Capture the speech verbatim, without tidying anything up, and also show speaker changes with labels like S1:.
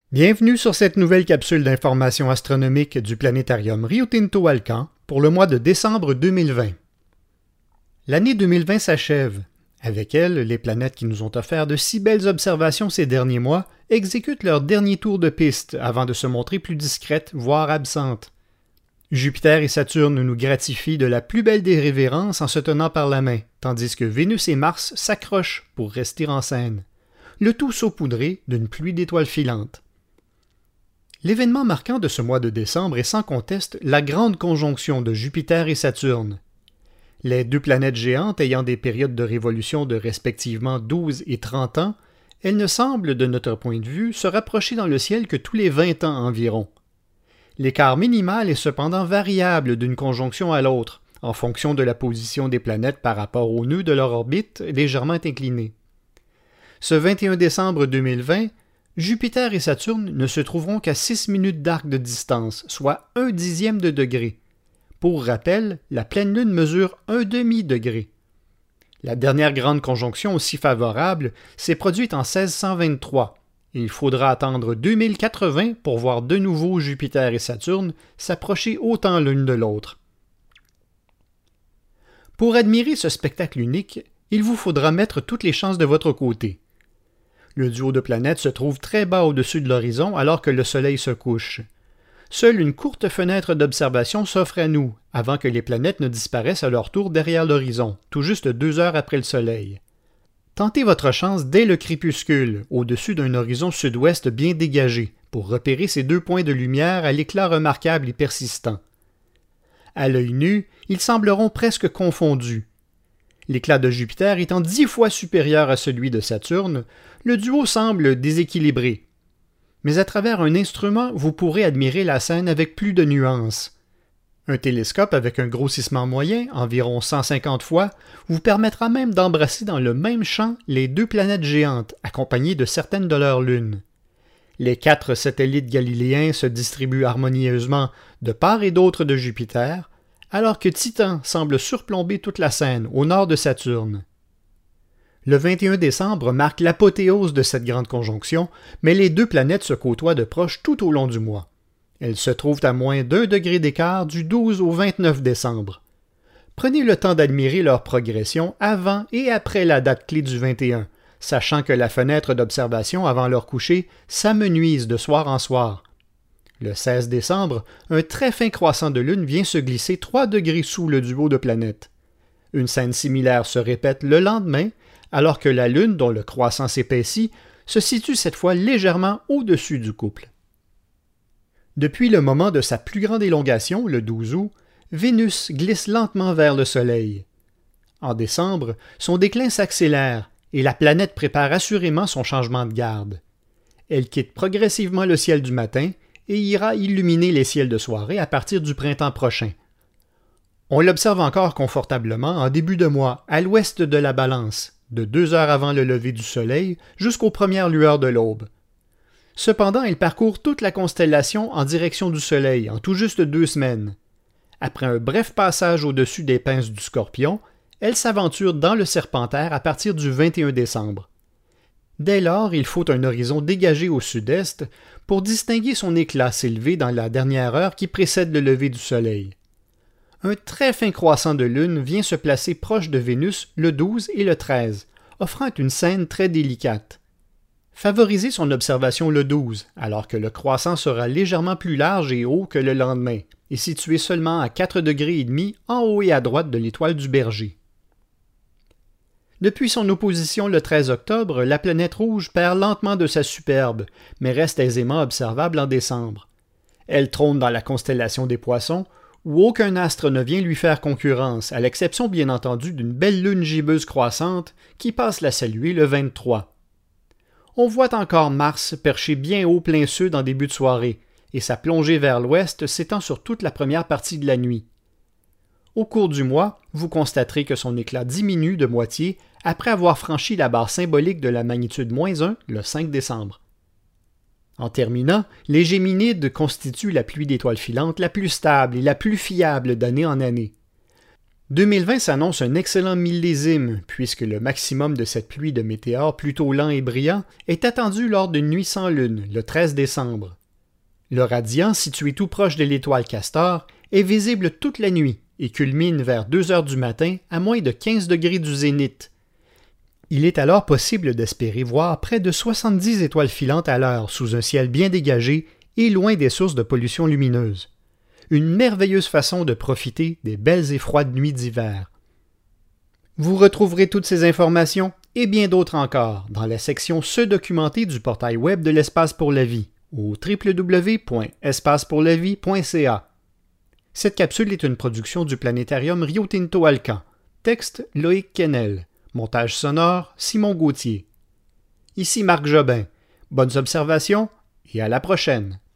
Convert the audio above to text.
S1: Bienvenue sur cette nouvelle capsule d'information astronomique du planétarium Rio Tinto Alcan pour le mois de décembre deux mille vingt. L'année deux mille vingt s'achève. Avec elle, les planètes qui nous ont offert de si belles observations ces derniers mois exécutent leur dernier tour de piste avant de se montrer plus discrètes, voire absentes. Jupiter et Saturne nous gratifient de la plus belle des révérences en se tenant par la main, tandis que Vénus et Mars s'accrochent pour rester en scène. Le tout saupoudré d'une pluie d'étoiles filantes. L'événement marquant de ce mois de décembre est sans conteste la grande conjonction de Jupiter et Saturne. Les deux planètes géantes ayant des périodes de révolution de respectivement douze et trente ans, elles ne semblent, de notre point de vue, se rapprocher dans le ciel que tous les vingt ans environ. L'écart minimal est cependant variable d'une conjonction à l'autre, en fonction de la position des planètes par rapport au nœud de leur orbite légèrement incliné. Ce vingt et un décembre deux mille vingt, Jupiter et Saturne ne se trouveront qu'à six minutes d'arc de distance, soit un dixième de degré. Pour rappel, la pleine lune mesure un demi-degré. La dernière grande conjonction aussi favorable s'est produite en seize cent vingt-trois. Il faudra attendre deux mille quatre-vingts pour voir de nouveau Jupiter et Saturne s'approcher autant l'une de l'autre. Pour admirer ce spectacle unique, il vous faudra mettre toutes les chances de votre côté. Le duo de planètes se trouve très bas au-dessus de l'horizon alors que le Soleil se couche. Seule une courte fenêtre d'observation s'offre à nous, avant que les planètes ne disparaissent à leur tour derrière l'horizon, tout juste deux heures après le Soleil. Tentez votre chance dès le crépuscule, au-dessus d'un horizon sud-ouest bien dégagé, pour repérer ces deux points de lumière à l'éclat remarquable et persistant. À l'œil nu, ils sembleront presque confondus. L'éclat de Jupiter étant dix fois supérieur à celui de Saturne, le duo semble déséquilibré. Mais à travers un instrument, vous pourrez admirer la scène avec plus de nuances. Un télescope avec un grossissement moyen, environ cent cinquante fois, vous permettra même d'embrasser dans le même champ les deux planètes géantes, accompagnées de certaines de leurs lunes. Les quatre satellites galiléens se distribuent harmonieusement de part et d'autre de Jupiter, alors que Titan semble surplomber toute la scène, au nord de Saturne. Le vingt et un décembre marque l'apothéose de cette grande conjonction, mais les deux planètes se côtoient de proche tout au long du mois. Elles se trouvent à moins d'un degré d'écart du douze au vingt-neuf décembre. Prenez le temps d'admirer leur progression avant et après la date clé du vingt et un, sachant que la fenêtre d'observation avant leur coucher s'amenuise de soir en soir. Le seize décembre, un très fin croissant de lune vient se glisser trois degrés sous le duo de planètes. Une scène similaire se répète le lendemain, alors que la lune, dont le croissant s'épaissit, se situe cette fois légèrement au-dessus du couple. Depuis le moment de sa plus grande élongation, le douze août, Vénus glisse lentement vers le Soleil. En décembre, son déclin s'accélère et la planète prépare assurément son changement de garde. Elle quitte progressivement le ciel du matin et ira illuminer les ciels de soirée à partir du printemps prochain. On l'observe encore confortablement en début de mois, à l'ouest de la Balance, de deux heures avant le lever du Soleil jusqu'aux premières lueurs de l'aube. Cependant, il parcourt toute la constellation en direction du Soleil en tout juste deux semaines. Après un bref passage au-dessus des pinces du Scorpion, elle s'aventure dans le Serpentaire à partir du vingt et un décembre. Dès lors, il faut un horizon dégagé au sud-est pour distinguer son éclat s'élever dans la dernière heure qui précède le lever du Soleil. Un très fin croissant de lune vient se placer proche de Vénus le douze et le treize, offrant une scène très délicate. Favorisez son observation le douze, alors que le croissant sera légèrement plus large et haut que le lendemain, et situé seulement à quatre degrés et demi en haut et à droite de l'étoile du Berger. Depuis son opposition le treize octobre, la planète rouge perd lentement de sa superbe, mais reste aisément observable en décembre. Elle trône dans la constellation des Poissons, où aucun astre ne vient lui faire concurrence, à l'exception bien entendu d'une belle lune gibbeuse croissante qui passe la saluer le vingt-trois. On voit encore Mars perché bien haut plein sud en début de soirée, et sa plongée vers l'ouest s'étend sur toute la première partie de la nuit. Au cours du mois, vous constaterez que son éclat diminue de moitié après avoir franchi la barre symbolique de la magnitude moins un le cinq décembre. En terminant, les Géminides constituent la pluie d'étoiles filantes la plus stable et la plus fiable d'année en année. deux mille vingt s'annonce un excellent millésime, puisque le maximum de cette pluie de météores plutôt lent et brillant est attendu lors d'une nuit sans lune, le treize décembre. Le radiant, situé tout proche de l'étoile Castor, est visible toute la nuit et culmine vers deux heures du matin à moins de quinze degrés du zénith. Il est alors possible d'espérer voir près de soixante-dix étoiles filantes à l'heure sous un ciel bien dégagé et loin des sources de pollution lumineuse. Une merveilleuse façon de profiter des belles et froides nuits d'hiver. Vous retrouverez toutes ces informations et bien d'autres encore dans la section Se documenter du portail web de l'Espace pour la vie au w w w point espace pour la vie point c a. Cette capsule est une production du planétarium Rio Tinto Alcan. Texte Loïc Kennel. Montage sonore Simon Gauthier. Ici Marc Jobin. Bonnes observations et à la prochaine.